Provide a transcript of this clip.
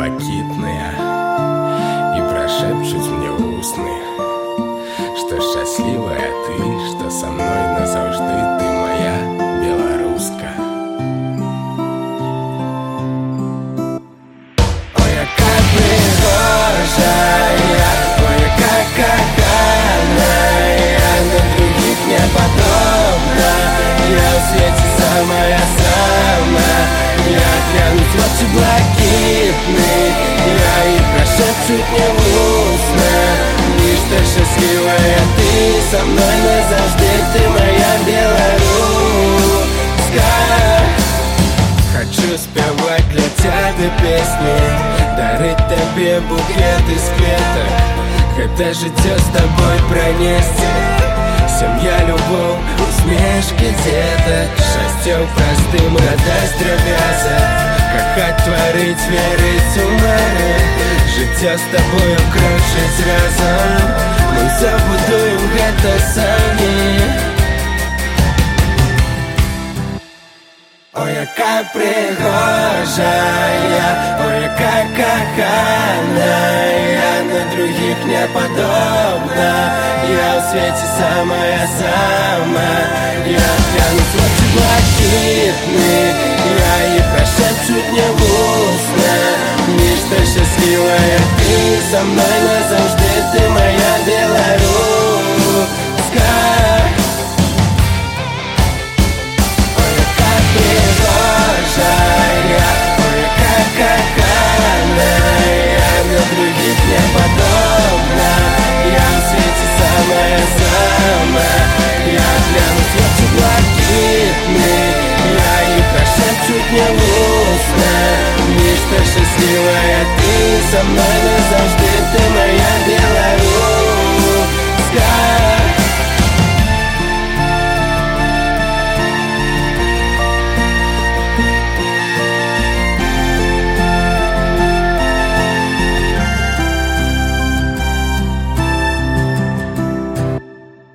блакитная и прошепчуть мне устны, что счастливая ты, что со мной назавжди ты моя белоруска. Ой, яка пригожая, ой, яка коханая, на других не подобна. Я в свете самая-самая, я глянусь в очи блакитные, я и прошепчуть мне в устно, лишь что счастливая ты со мной назавжди, ты моя белоруска. Хочу спевать для тебя песни, дарить тебе букет из кветок, когда життя с тобой пронести. Семья, любовь, усмешки деток, счастье простым радость дробяза, кохать, творить, верить, умереть, життя с тобою кружить разом, мы забудуем это самі. Ой, яка пригожая, ой, яка коханая, на других не подобна. Я в свете самая-самая, я глянусь в очи блакитные, я и прошепчуть мне в устно, лишь что счастливая ты со мной назавжди, ты моя белоруска. Ой, яка пригожая, ой, яка коханая, на других не подобна. Я в свете самая-самая, я глянусь в очи блакитные, я и прошепчуть мне в устно, лишь что счастливая ты со мной